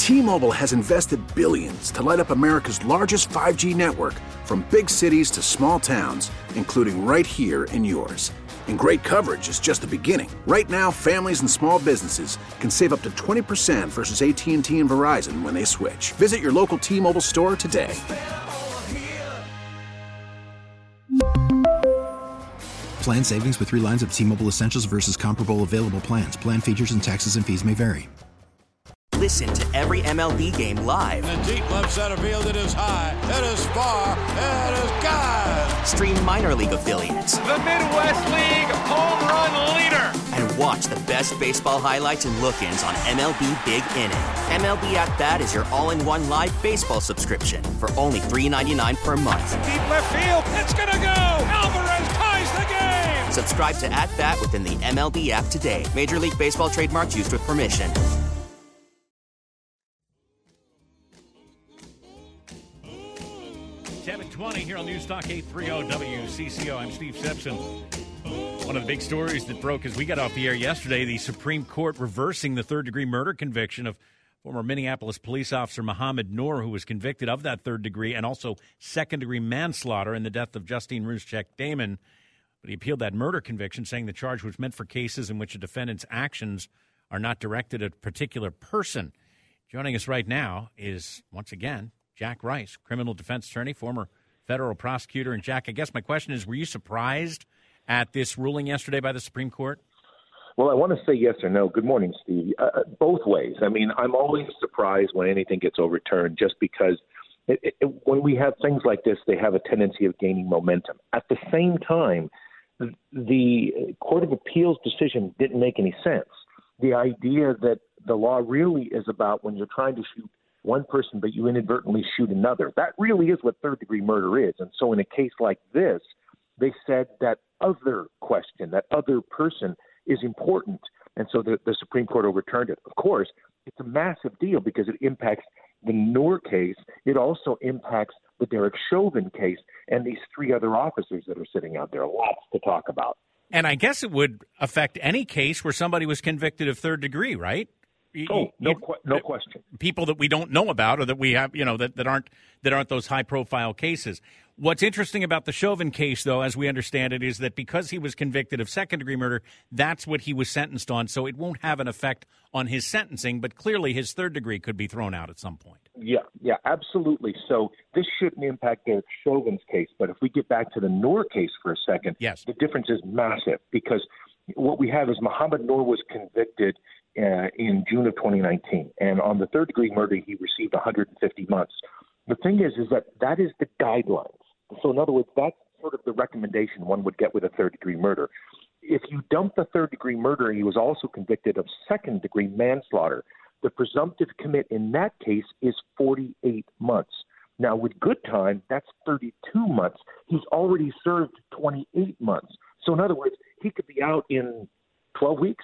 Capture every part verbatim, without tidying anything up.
T-Mobile has invested billions to light up America's largest five G network, from big cities to small towns, including right here in yours. And great coverage is just the beginning. Right now, families and small businesses can save up to twenty percent versus A T and T and Verizon when they switch. Visit your local T-Mobile store today. Plan savings with three lines of T-Mobile Essentials versus comparable available plans. Plan features and taxes and fees may vary. Listen to every M L B game live. In the deep left center field, it is high, it is far, it is gone. Stream minor league affiliates. The Midwest League home run leader. And watch the best baseball highlights and look-ins on M L B Big Inning. M L B At Bat is your all-in-one live baseball subscription for only three dollars and ninety-nine cents per month. Deep left field, it's gonna go. Alvarez ties the game. Subscribe to At Bat within the M L B app today. Major League Baseball trademarks used with permission. seven twenty here on News Talk eight thirty W C C O. I'm Steve Simpson. One of the big stories that broke as we got off the air yesterday, the Supreme Court reversing the third-degree murder conviction of former Minneapolis police officer Mohamed Noor, who was convicted of that third degree and also second-degree manslaughter in the death of Justine Ruszczyk-Damon. But he appealed that murder conviction, saying the charge was meant for cases in which a defendant's actions are not directed at a particular person. Joining us right now is, once again, Jack Rice, criminal defense attorney, former federal prosecutor. And, Jack, I guess my question is, were you surprised at this ruling yesterday by the Supreme Court? Well, I want to say yes or no. Good morning, Steve. Uh, both ways. I mean, I'm always surprised when anything gets overturned just because it, it, when we have things like this, they have a tendency of gaining momentum. At the same time, the Court of Appeals decision didn't make any sense. The idea that the law really is about when you're trying to shoot one person, but you inadvertently shoot another. That really is what third-degree murder is. And so in a case like this, they said that other question, that other person is important. And so the, the Supreme Court overturned it. Of course, it's a massive deal because it impacts the Noor case. It also impacts the Derek Chauvin case and these three other officers that are sitting out there. Lots to talk about. And I guess it would affect any case where somebody was convicted of third degree, right? Oh, no, no question. People that we don't know about, or that we have, you know, that, that aren't that aren't those high-profile cases. What's interesting about the Chauvin case, though, as we understand it, is that because he was convicted of second-degree murder, that's what he was sentenced on. So it won't have an effect on his sentencing, but clearly his third degree could be thrown out at some point. Yeah, yeah, absolutely. So this shouldn't impact Derek Chauvin's case, but if we get back to the Noor case for a second, yes, the difference is massive because what we have is Mohamed Noor was convicted Uh, in June of twenty nineteen, and on the third degree murder, he received one hundred fifty months. The thing is, is that that is the guidelines. So in other words, that's sort of the recommendation one would get with a third degree murder. If you dump the third degree murder, he was also convicted of second degree manslaughter. The presumptive commit in that case is forty-eight months. Now with good time, that's thirty-two months. He's already served twenty-eight months. So in other words, he could be out in twelve weeks.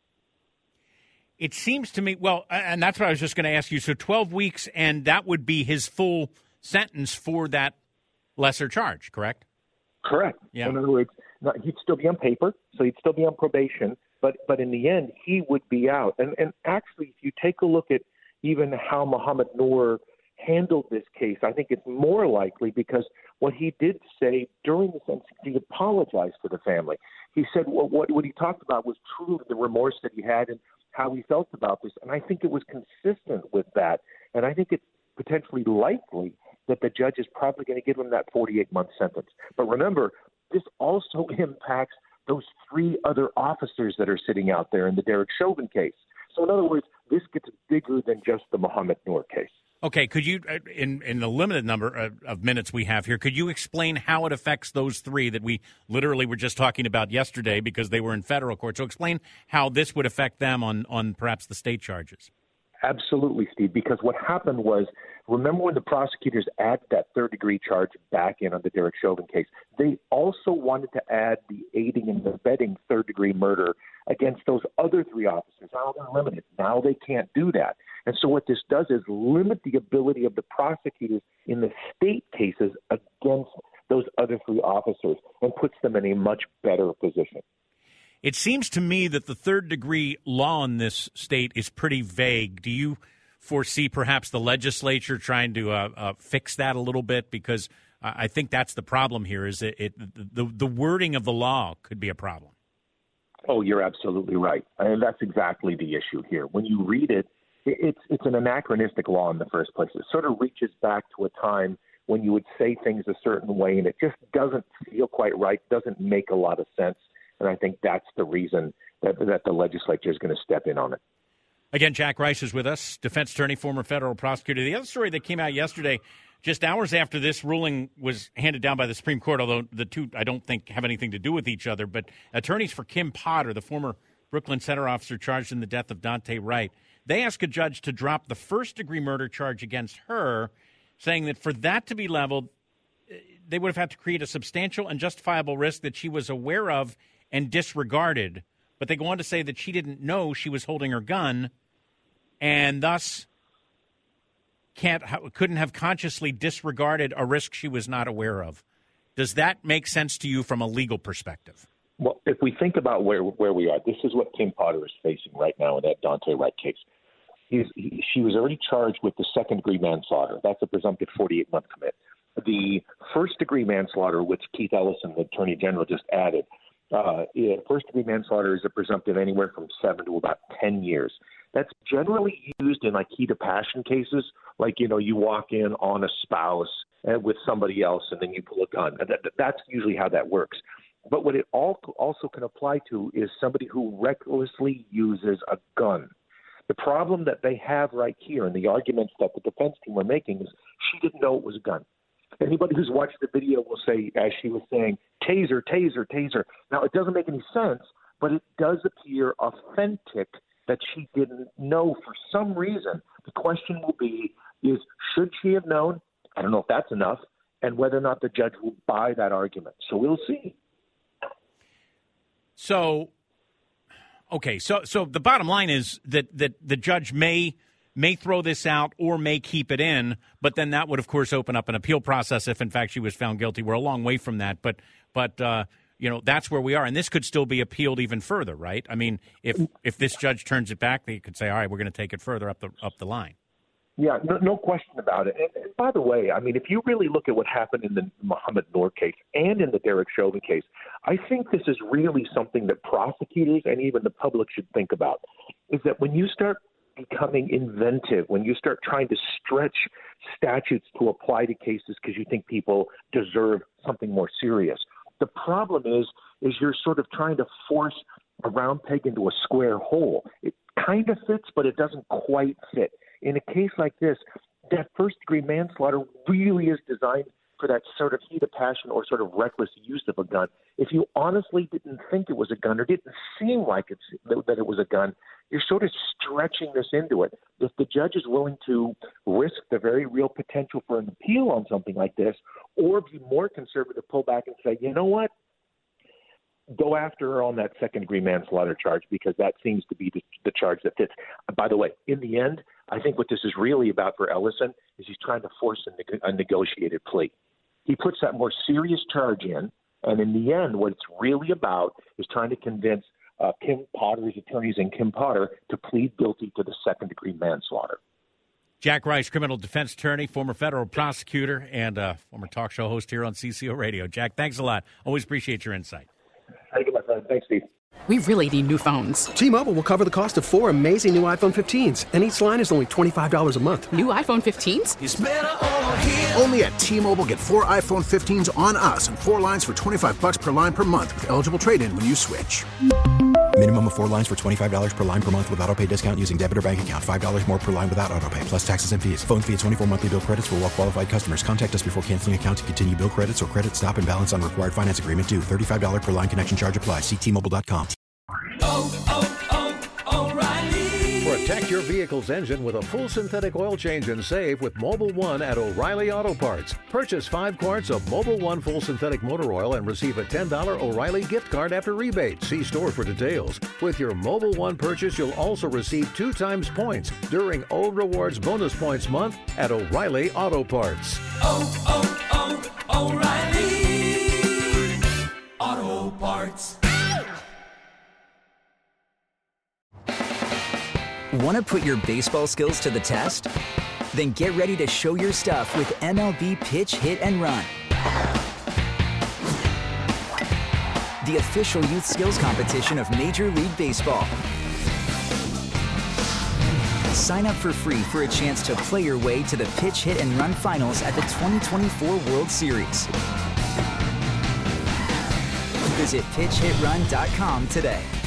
It seems to me, well, and that's what I was just going to ask you. So twelve weeks, and that would be his full sentence for that lesser charge, correct? Correct. Yeah. In other words, not, he'd still be on paper, so he'd still be on probation, but but in the end, he would be out. And and actually, if you take a look at even how Mohamed Noor handled this case, I think it's more likely because what he did say during the sentencing, he apologized to the family. He said well, what what he talked about was truly the remorse that he had and how he felt about this. And I think it was consistent with that. And I think it's potentially likely that the judge is probably going to give him that forty-eight month sentence. But remember, this also impacts those three other officers that are sitting out there in the Derek Chauvin case. So in other words, this gets bigger than just the Mohamed Noor case. Okay, could you, in, in the limited number of, of minutes we have here, could you explain how it affects those three that we literally were just talking about yesterday because they were in federal court? So explain how this would affect them on, on perhaps the state charges. Absolutely, Steve, because what happened was, remember when the prosecutors added that third-degree charge back in on the Derek Chauvin case, they also wanted to add the aiding and abetting third-degree murder against those other three officers. Now they're limited. Now they can't do that. And so what this does is limit the ability of the prosecutors in the state cases against those other three officers and puts them in a much better position. It seems to me that the third-degree law in this state is pretty vague. Do you foresee perhaps the legislature trying to uh, uh, fix that a little bit? Because I think that's the problem here, is it, it the, the wording of the law could be a problem. Oh, you're absolutely right. And that's exactly the issue here. When you read it, it's it's an anachronistic law in the first place. It sort of reaches back to a time when you would say things a certain way, and it just doesn't feel quite right, doesn't make a lot of sense. And I think that's the reason that, that the legislature is going to step in on it. Again, Jack Rice is with us, defense attorney, former federal prosecutor. The other story that came out yesterday, just hours after this ruling was handed down by the Supreme Court, although the two I don't think have anything to do with each other, but attorneys for Kim Potter, the former Brooklyn Center officer charged in the death of Daunte Wright, they asked a judge to drop the first-degree murder charge against her, saying that for that to be leveled, they would have had to create a substantial and justifiable risk that she was aware of and disregarded. But they go on to say that she didn't know she was holding her gun and thus can't couldn't have consciously disregarded a risk she was not aware of. Does that make sense to you from a legal perspective? Well, if we think about where where we are, this is what Kim Potter is facing right now in that Daunte Wright case. He's, he, she was already charged with the second-degree manslaughter. That's a presumptive forty-eight month commit. The first-degree manslaughter, which Keith Ellison, the Attorney General, just added, uh, yeah, first-degree manslaughter is a presumptive anywhere from seven to about ten years. That's generally used in like heat of passion cases, like, you know, you walk in on a spouse uh, with somebody else and then you pull a gun. That, that's usually how that works. But what it all, also can apply to is somebody who recklessly uses a gun. The problem that they have right here, and the arguments that the defense team are making, is she didn't know it was a gun. Anybody who's watched the video will say, as she was saying, taser, taser, taser. Now, it doesn't make any sense, but it does appear authentic that she didn't know for some reason. The question will be, is should she have known? I don't know if that's enough, and whether or not the judge will buy that argument. So we'll see. So, okay, so so the bottom line is that, that the judge may may throw this out or may keep it in, but then that would, of course, open up an appeal process if, in fact, she was found guilty. We're a long way from that, but, but uh, you know, that's where we are. And this could still be appealed even further, right? I mean, if if this judge turns it back, they could say, all right, we're going to take it further up the up the line. Yeah, no, no question about it. And, and by the way, I mean, if you really look at what happened in the Mohammed Noor case and in the Derek Chauvin case, I think this is really something that prosecutors and even the public should think about, is that when you start becoming inventive, when you start trying to stretch statutes to apply to cases because you think people deserve something more serious, the problem is, is you're sort of trying to force a round peg into a square hole. It kind of fits, but it doesn't quite fit. In a case like this, that first-degree manslaughter really is designed for that sort of heat of passion or sort of reckless use of a gun. If you honestly didn't think it was a gun or didn't seem like it's, that it was a gun, you're sort of stretching this into it. If the judge is willing to risk the very real potential for an appeal on something like this, or be more conservative, pull back and say, you know what, go after her on that second-degree manslaughter charge, because that seems to be the, the charge that fits. By the way, in the end, I think what this is really about for Ellison is he's trying to force a, neg- a negotiated plea. He puts that more serious charge in, and in the end, what it's really about is trying to convince uh, Kim Potter's attorneys and Kim Potter to plead guilty to the second-degree manslaughter. Jack Rice, criminal defense attorney, former federal prosecutor, and uh, former talk show host here on C C O Radio. Jack, thanks a lot. Always appreciate your insight. Thank you, my friend. Thanks, Steve. We really need new phones. T-Mobile will cover the cost of four amazing new iPhone fifteens, and each line is only twenty-five dollars a month. New iPhone fifteens? It's better over here. Only at T-Mobile, get four iPhone fifteens on us and four lines for twenty-five bucks per line per month with eligible trade-in when you switch. Minimum of four lines for twenty-five dollars per line per month with autopay discount using debit or bank account. five dollars more per line without autopay, plus taxes and fees. Phone fee at twenty-four monthly bill credits for well-qualified customers. Contact us before canceling account to continue bill credits or credit stop and balance on required finance agreement due. thirty-five dollars per line connection charge applies. See T Mobile dot com. Oh, oh, oh, O'Reilly. Protect your vehicle's engine with a full synthetic oil change and save with Mobil one at O'Reilly Auto Parts. Purchase five quarts of Mobil one full synthetic motor oil and receive a ten dollars O'Reilly gift card after rebate. See store for details. With your Mobil one purchase, you'll also receive two times points during O Rewards Bonus Points Month at O'Reilly Auto Parts. Oh, oh, oh, O'Reilly Auto Parts. Want to put your baseball skills to the test? Then get ready to show your stuff with M L B Pitch, Hit, and Run, the official youth skills competition of Major League Baseball. Sign up for free for a chance to play your way to the Pitch, Hit, and Run finals at the twenty twenty-four World Series. Visit pitch hit run dot com today.